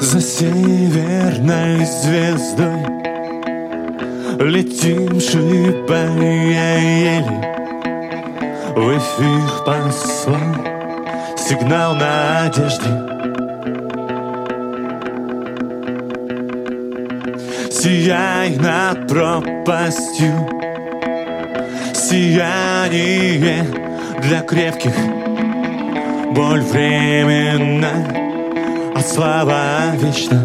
За северной звездой летим, шипая ели. В эфир послал сигнал надежды. Сияй над пропастью, сияние для крепких. Боль временна, а слава вечна.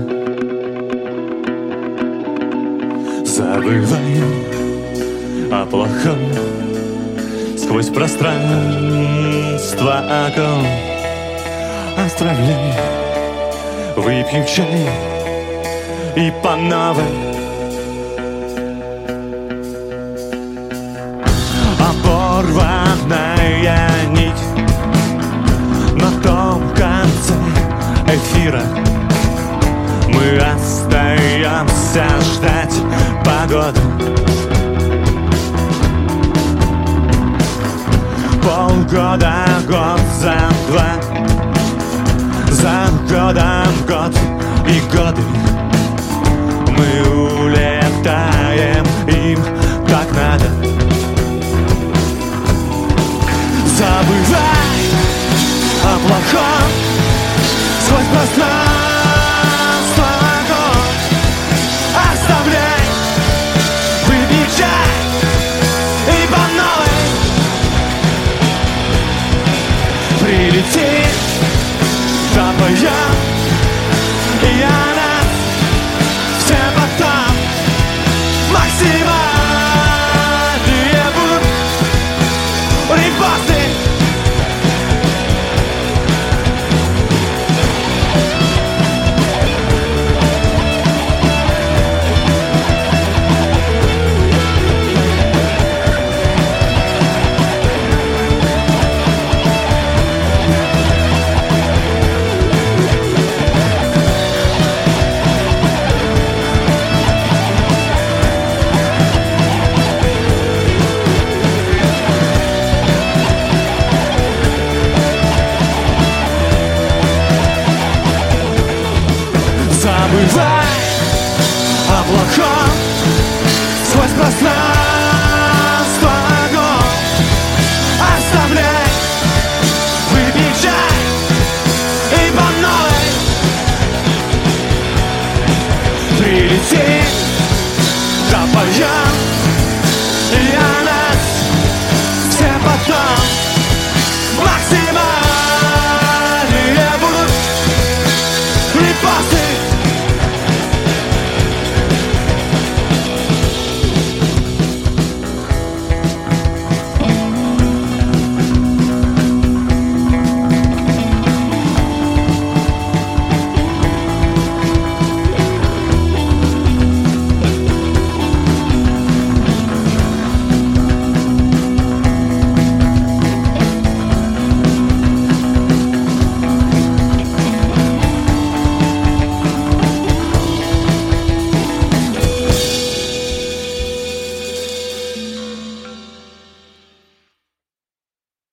Забываем о плохом сквозь пространство окон. Отправляй, выпьем чай и по новой. Оборванная нить на том конце эфира. Мы остаемся ждать погоды. Полгода, год за два, за годом год и годы. Мы